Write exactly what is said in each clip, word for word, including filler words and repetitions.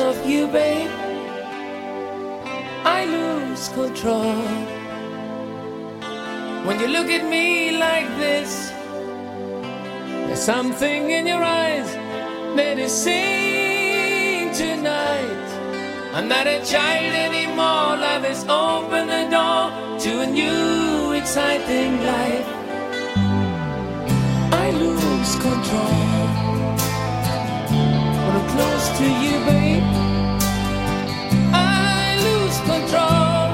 of you, babe, I lose control. When you look at me like this, there's something in your eyes that is saying tonight, I'm not a child anymore. Life has opened the door to a new exciting life. I lose control when I'm close to you, babe. I lose control.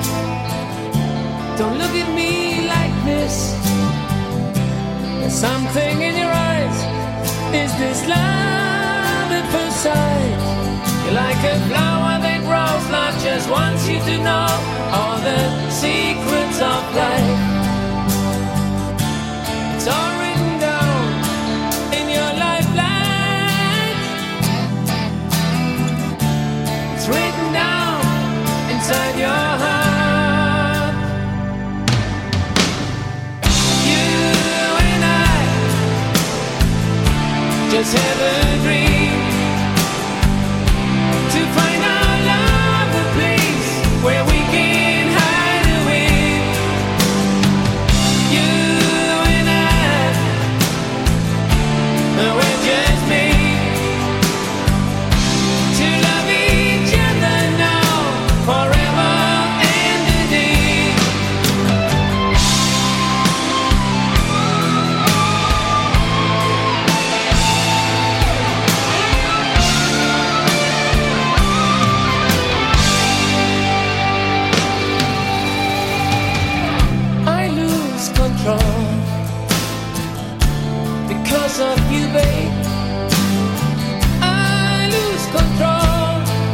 Don't look at me like this. There's something in your eyes. Is this love at first sight? You're like a flower that grows. Life just wants you to know all the secrets of life. It's all written down in your lifeline. It's written down inside your heart. You and I just have a dream to find our love a place where we can hide away. You and I, we're just made to love each other now, forever and a day. I lose control because of you, babe. I lose control.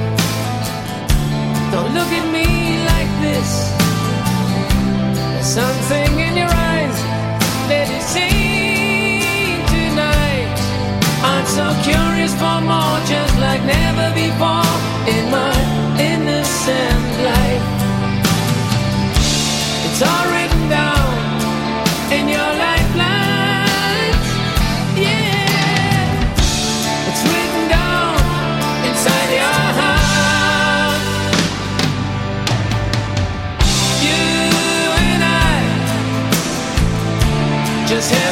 Don't look at me like this. There's something in your eyes that is saying tonight, I'm so curious for more, just like never before in my innocent life. It's all written down in your lifelines. Yeah, it's written down inside your heart. You and I just